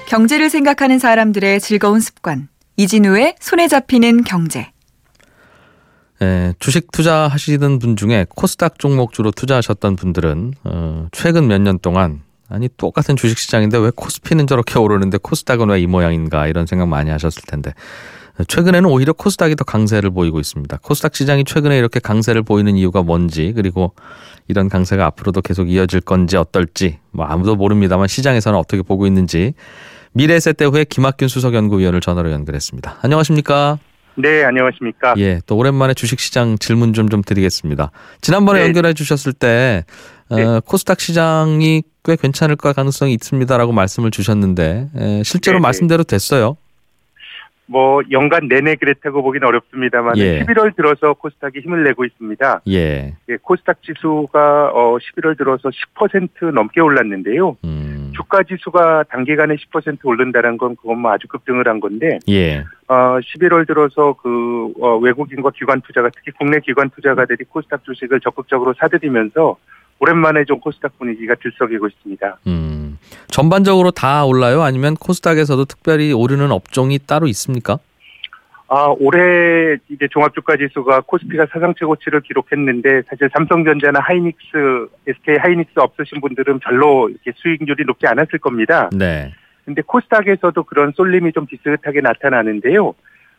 경제를 생각하는 사람들의 즐거운 습관. 이진우의 손에 잡히는 경제. 네, 주식 투자하시던 분 중에 코스닥 종목 주로 투자하셨던 분들은 최근 몇 년 동안 똑같은 주식시장인데 왜 코스피는 저렇게 오르는데 코스닥은 왜 이 모양인가 이런 생각 많이 하셨을 텐데 최근에는 오히려 코스닥이 더 강세를 보이고 있습니다. 코스닥 시장이 최근에 이렇게 강세를 보이는 이유가 뭔지, 그리고 이런 강세가 앞으로도 계속 이어질 건지 어떨지 아무도 모릅니다만 시장에서는 어떻게 보고 있는지 미래에셋대후의 김학균 수석연구위원을 전화로 연결했습니다. 안녕하십니까? 네, 안녕하십니까? 예, 또 오랜만에 주식시장 질문 좀 드리겠습니다. 지난번에 연결해 주셨을 때 코스닥 시장이 꽤 괜찮을 가능성이 있습니다라고 말씀을 주셨는데 실제로 말씀대로 됐어요? 연간 내내 그랬다고 보기는 어렵습니다만 11월 들어서 코스닥이 힘을 내고 있습니다. 코스닥 지수가 11월 들어서 10% 넘게 올랐는데요. 주가 지수가 단기간에 10% 오른다는 건 그건 아주 급등을 한 건데 11월 들어서 외국인과 기관 투자가, 특히 국내 기관 투자가들이 코스닥 주식을 적극적으로 사들이면서 오랜만에 좀 코스닥 분위기가 들썩이고 있습니다. 전반적으로 다 올라요? 아니면 코스닥에서도 특별히 오르는 업종이 따로 있습니까? 올해 이제 종합주가 지수가 코스피가 사상 최고치를 기록했는데 사실 삼성전자나 하이닉스, SK 하이닉스 없으신 분들은 별로 이렇게 수익률이 높지 않았을 겁니다. 네. 근데 코스닥에서도 그런 쏠림이 좀 비슷하게 나타나는데요.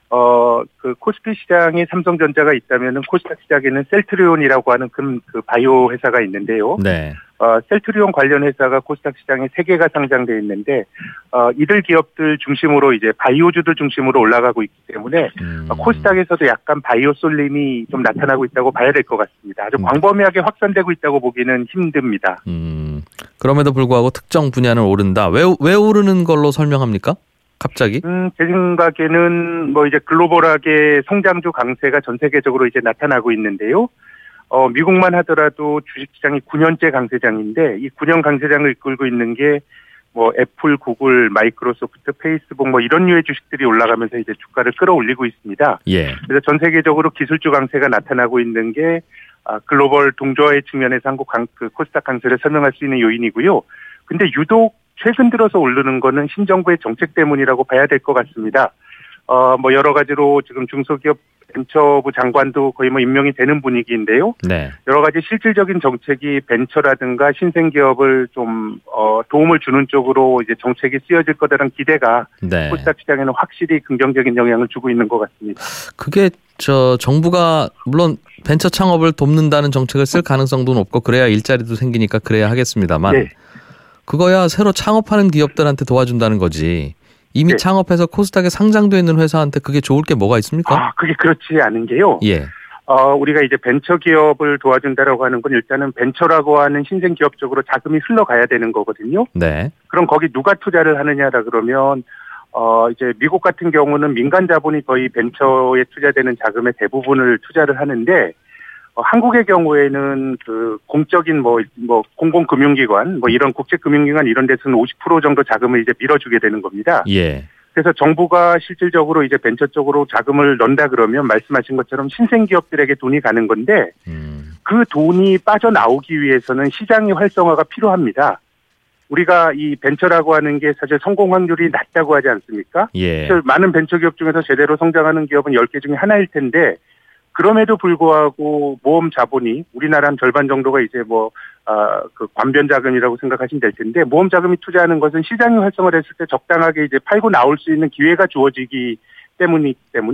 코스피 시장에 삼성전자가 있다면은 코스닥 시장에는 셀트리온이라고 하는 그 바이오 회사가 있는데요. 네. 셀트리온 관련 회사가 코스닥 시장에 3개가 상장되어 있는데, 이들 기업들 중심으로 이제 바이오주들 중심으로 올라가고 있기 때문에, 코스닥에서도 약간 바이오 쏠림이 좀 나타나고 있다고 봐야 될 것 같습니다. 아주 광범위하게 확산되고 있다고 보기는 힘듭니다. 그럼에도 불구하고 특정 분야는 오른다. 왜 오르는 걸로 설명합니까? 갑자기? 제 생각에는 이제 글로벌하게 성장주 강세가 전 세계적으로 이제 나타나고 있는데요. 미국만 하더라도 주식시장이 9년째 강세장인데 이 9년 강세장을 이끌고 있는 게 애플, 구글, 마이크로소프트, 페이스북 이런 류의 주식들이 올라가면서 이제 주가를 끌어올리고 있습니다. 그래서 전 세계적으로 기술주 강세가 나타나고 있는 게 글로벌 동조화의 측면에서 한국 코스닥 강세를 설명할 수 있는 요인이고요. 근데 유독 최근 들어서 오르는 거는 신정부의 정책 때문이라고 봐야 될 것 같습니다. 여러 가지로 지금 중소기업 벤처부 장관도 거의 임명이 되는 분위기인데요. 네. 여러 가지 실질적인 정책이 벤처라든가 신생기업을 좀 도움을 주는 쪽으로 이제 정책이 쓰여질 거다라는 기대가 코스닥 시장에는 확실히 긍정적인 영향을 주고 있는 것 같습니다. 그게 정부가 물론 벤처 창업을 돕는다는 정책을 쓸 가능성도 높고 그래야 일자리도 생기니까 그래야 하겠습니다만 그거야 새로 창업하는 기업들한테 도와준다는 거지. 이미 창업해서 코스닥에 상장되어 있는 회사한테 그게 좋을 게 뭐가 있습니까? 그게 그렇지 않은 게요. 우리가 이제 벤처 기업을 도와준다라고 하는 건 일단은 벤처라고 하는 신생 기업 쪽으로 자금이 흘러가야 되는 거거든요. 네. 그럼 거기 누가 투자를 하느냐라 그러면 이제 미국 같은 경우는 민간 자본이 거의 벤처에 투자되는 자금의 대부분을 투자를 하는데 한국의 경우에는 공적인 공공금융기관 이런 국제금융기관 이런 데서는 50% 정도 자금을 이제 밀어주게 되는 겁니다. 그래서 정부가 실질적으로 이제 벤처 쪽으로 자금을 넣는다 그러면 말씀하신 것처럼 신생기업들에게 돈이 가는 건데 그 돈이 빠져나오기 위해서는 시장의 활성화가 필요합니다. 우리가 이 벤처라고 하는 게 사실 성공 확률이 낮다고 하지 않습니까? 많은 벤처기업 중에서 제대로 성장하는 기업은 10개 중에 하나일 텐데 그럼에도 불구하고 모험 자본이 우리나라 한 절반 정도가 이제 관변 자금이라고 생각하시면 될 텐데 모험 자금이 투자하는 것은 시장이 활성화됐을 때 적당하게 이제 팔고 나올 수 있는 기회가 주어지기 때문에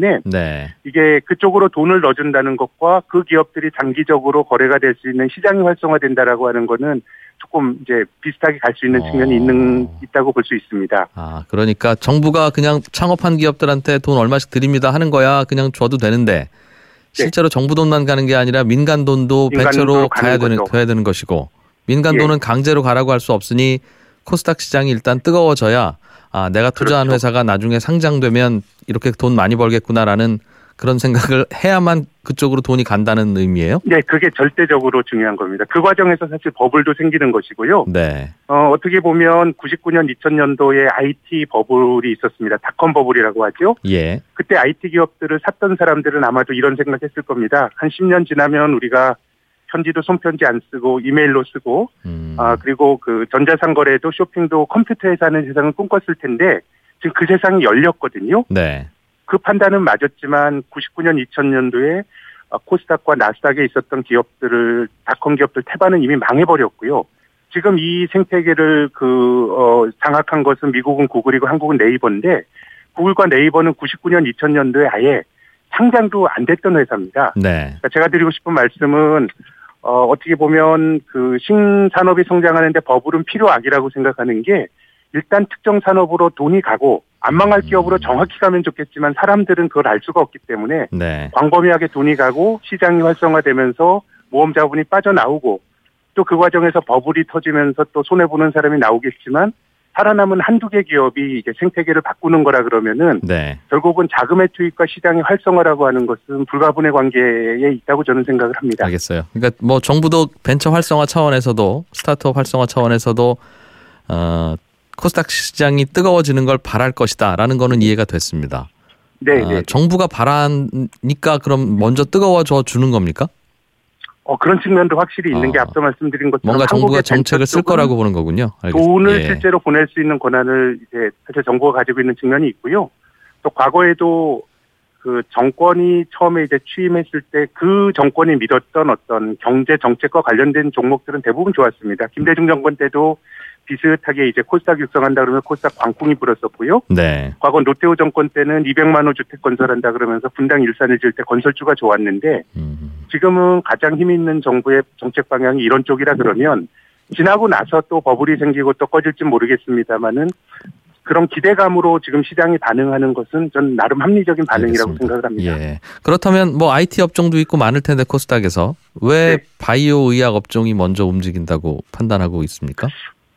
이게 그쪽으로 돈을 넣어준다는 것과 그 기업들이 장기적으로 거래가 될 수 있는 시장이 활성화된다라고 하는 거는 조금 이제 비슷하게 갈 수 있는 측면이 있다고 볼 수 있습니다. 그러니까 정부가 그냥 창업한 기업들한테 돈 얼마씩 드립니다 하는 거야 그냥 줘도 되는데 실제로 정부 돈만 가는 게 아니라 민간 돈도 벤처로 가야 되는 것이고 민간 돈은 강제로 가라고 할 수 없으니 코스닥 시장이 일단 뜨거워져야 내가 투자한 회사가 나중에 상장되면 이렇게 돈 많이 벌겠구나라는 그런 생각을 해야만 그쪽으로 돈이 간다는 의미예요? 네, 그게 절대적으로 중요한 겁니다. 그 과정에서 사실 버블도 생기는 것이고요. 어떻게 보면 99년, 2000년도에 IT 버블이 있었습니다. 닷컴 버블이라고 하죠. 그때 IT 기업들을 샀던 사람들은 아마도 이런 생각했을 겁니다. 한 10년 지나면 우리가 편지도 손편지 안 쓰고 이메일로 쓰고 그리고 그 전자상거래도 쇼핑도 컴퓨터에서 하는 세상을 꿈꿨을 텐데 지금 그 세상이 열렸거든요. 네. 그 판단은 맞았지만 99년 2000년도에 코스닥과 나스닥에 있었던 기업들을 닷컴 기업들 태반은 이미 망해버렸고요. 지금 이 생태계를 장악한 것은 미국은 구글이고 한국은 네이버인데 구글과 네이버는 99년 2000년도에 아예 상장도 안 됐던 회사입니다. 네. 그러니까 제가 드리고 싶은 말씀은 어떻게 보면 그 신산업이 성장하는데 버블은 필요악이라고 생각하는 게 일단 특정 산업으로 돈이 가고 안 망할 기업으로 정확히 가면 좋겠지만 사람들은 그걸 알 수가 없기 때문에 네. 광범위하게 돈이 가고 시장이 활성화되면서 모험 자본이 빠져나오고 또 그 과정에서 버블이 터지면서 또 손해보는 사람이 나오겠지만 살아남은 한두 개 기업이 이제 생태계를 바꾸는 거라 그러면은 네. 결국은 자금의 투입과 시장의 활성화라고 하는 것은 불가분의 관계에 있다고 저는 생각을 합니다. 알겠어요. 그러니까 뭐 정부도 벤처 활성화 차원에서도 스타트업 활성화 차원에서도 코스닥 시장이 뜨거워지는 걸 바랄 것이다라는 거는 이해가 됐습니다. 네. 정부가 바라니까 그럼 먼저 뜨거워져 주는 겁니까? 그런 측면도 확실히 있는 게 앞서 말씀드린 것처럼 뭔가 정부가 정책을 쓸 거라고 보는 거군요. 알겠습니다. 돈을 실제로 보낼 수 있는 권한을 이제 사실 정부가 가지고 있는 측면이 있고요. 또 과거에도 그 정권이 처음에 이제 취임했을 때 그 정권이 믿었던 어떤 경제 정책과 관련된 종목들은 대부분 좋았습니다. 김대중 정권 때도 비슷하게 이제 코스닥 육성한다 그러면 코스닥 광풍이 불었었고요. 네. 과거 노태우 정권 때는 200만 호 주택 건설한다 그러면서 분당 일산을 지을 때 건설주가 좋았는데 지금은 가장 힘 있는 정부의 정책 방향이 이런 쪽이라 그러면 지나고 나서 또 버블이 생기고 또 꺼질지 모르겠습니다만은 그런 기대감으로 지금 시장이 반응하는 것은 전 나름 합리적인 반응이라고 알겠습니다. 생각을 합니다. 예. 그렇다면 뭐 IT 업종도 있고 많을 텐데 코스닥에서 왜 바이오 의약 업종이 먼저 움직인다고 판단하고 있습니까?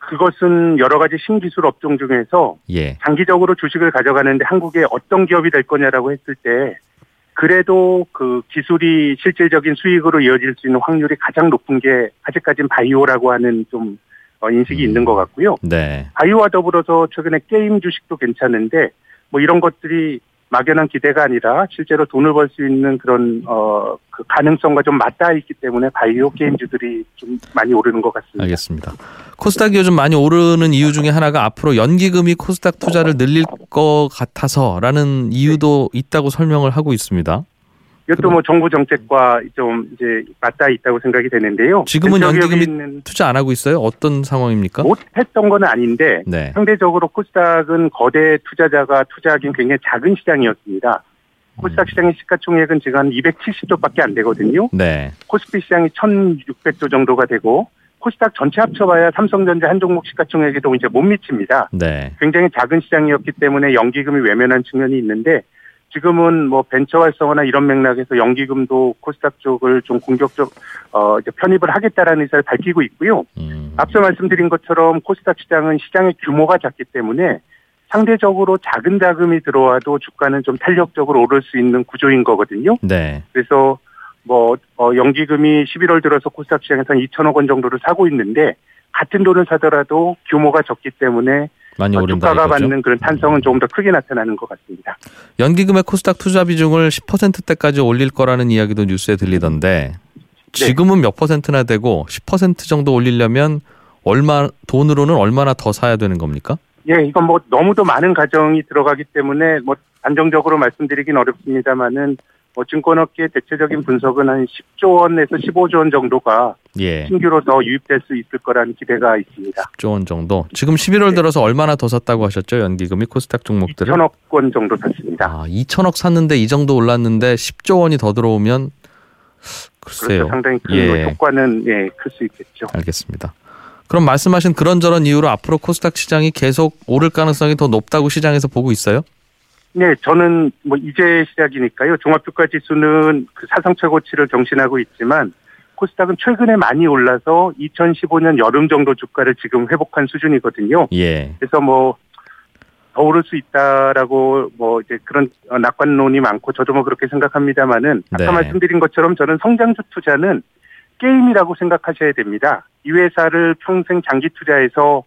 그것은 여러 가지 신기술 업종 중에서 장기적으로 주식을 가져가는데 한국에 어떤 기업이 될 거냐라고 했을 때 그래도 그 기술이 실질적인 수익으로 이어질 수 있는 확률이 가장 높은 게 아직까지는 바이오라고 하는 좀 인식이 있는 것 같고요. 네. 바이오와 더불어서 최근에 게임 주식도 괜찮은데 뭐 이런 것들이 막연한 기대가 아니라 실제로 돈을 벌 수 있는 그런 그 가능성과 좀 맞닿아 있기 때문에 바이오 게임주들이 좀 많이 오르는 것 같습니다. 알겠습니다. 코스닥이 요즘 많이 오르는 이유 중에 하나가 앞으로 연기금이 코스닥 투자를 늘릴 것 같아서라는 이유도 있다고 설명을 하고 있습니다. 이것도 뭐 정부 정책과 좀 이제 맞닿아 있다고 생각이 되는데요. 지금은 연기금이 투자 안 하고 있어요? 어떤 상황입니까? 못했던 건 아닌데 상대적으로 코스닥은 거대 투자자가 투자하기엔 굉장히 작은 시장이었습니다. 코스닥 시장의 시가총액은 지금 한 270조밖에 안 되거든요. 코스피 시장이 1,600조 정도가 되고 코스닥 전체 합쳐봐야 삼성전자 한 종목 시가총액에도 이제 못 미칩니다. 굉장히 작은 시장이었기 때문에 연기금이 외면한 측면이 있는데 지금은 뭐 벤처 활성화나 이런 맥락에서 연기금도 코스닥 쪽을 좀 공격적 이제 편입을 하겠다라는 의사를 밝히고 있고요. 앞서 말씀드린 것처럼 코스닥 시장은 시장의 규모가 작기 때문에 상대적으로 작은 자금이 들어와도 주가는 좀 탄력적으로 오를 수 있는 구조인 거거든요. 그래서 뭐 연기금이 11월 들어서 코스닥 시장에서 2천억 원 정도를 사고 있는데 같은 돈을 사더라도 규모가 적기 때문에 많이 오른다 주가가 이거죠? 받는 그런 탄성은 조금 더 크게 나타나는 것 같습니다. 연기금의 코스닥 투자 비중을 10%대까지 올릴 거라는 이야기도 뉴스에 들리던데 지금은 몇 퍼센트나 되고 10% 정도 올리려면 돈으로는 얼마나 더 사야 되는 겁니까? 이건 뭐 너무도 많은 가정이 들어가기 때문에 뭐 안정적으로 말씀드리긴 어렵습니다만은 뭐 증권업계의 대체적인 분석은 한 10조 원에서 15조 원 정도가 신규로 더 유입될 수 있을 거라는 기대가 있습니다. 10조 원 정도. 지금 11월 들어서 얼마나 더 샀다고 하셨죠? 연기금이 코스닥 종목들을? 2천억 원 정도 샀습니다. 2천억 샀는데 이 정도 올랐는데 10조 원이 더 들어오면 글쎄요. 그렇죠. 상당히 큰 효과는 클 수 있겠죠. 알겠습니다. 그럼 말씀하신 그런저런 이유로 앞으로 코스닥 시장이 계속 오를 가능성이 더 높다고 시장에서 보고 있어요? 네, 저는 뭐 이제 시작이니까요. 종합주가지수는 그 사상 최고치를 경신하고 있지만 코스닥은 최근에 많이 올라서 2015년 여름 정도 주가를 지금 회복한 수준이거든요. 그래서 뭐 더 오를 수 있다라고 뭐 이제 그런 낙관론이 많고 저도 뭐 그렇게 생각합니다만은 아까 말씀드린 것처럼 저는 성장주 투자는 게임이라고 생각하셔야 됩니다. 이 회사를 평생 장기 투자해서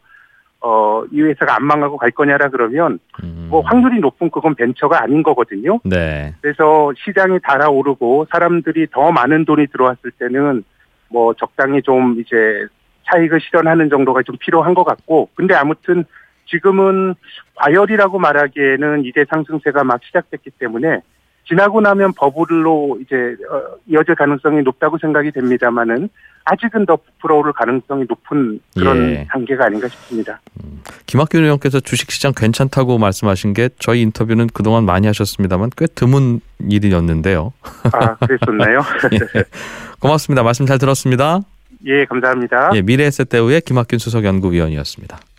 이 회사가 안 망하고 갈 거냐라 그러면 뭐 확률이 높은 그건 벤처가 아닌 거거든요. 그래서 시장이 달아오르고 사람들이 더 많은 돈이 들어왔을 때는 뭐 적당히 좀 이제 차익을 실현하는 정도가 좀 필요한 것 같고, 근데 아무튼 지금은 과열이라고 말하기에는 이제 상승세가 막 시작됐기 때문에 지나고 나면 버블로 이제 이어질 가능성이 높다고 생각이 됩니다만은 아직은 더 부풀어오를 가능성이 높은 그런 단계가 아닌가 싶습니다. 김학균 의원께서 주식시장 괜찮다고 말씀하신 게 저희 인터뷰는 그동안 많이 하셨습니다만 꽤 드문 일이었는데요. 아, 그랬었나요? 예. 고맙습니다. 말씀 잘 들었습니다. 예, 감사합니다. 예, 미래에셋대우의 김학균 수석연구위원이었습니다.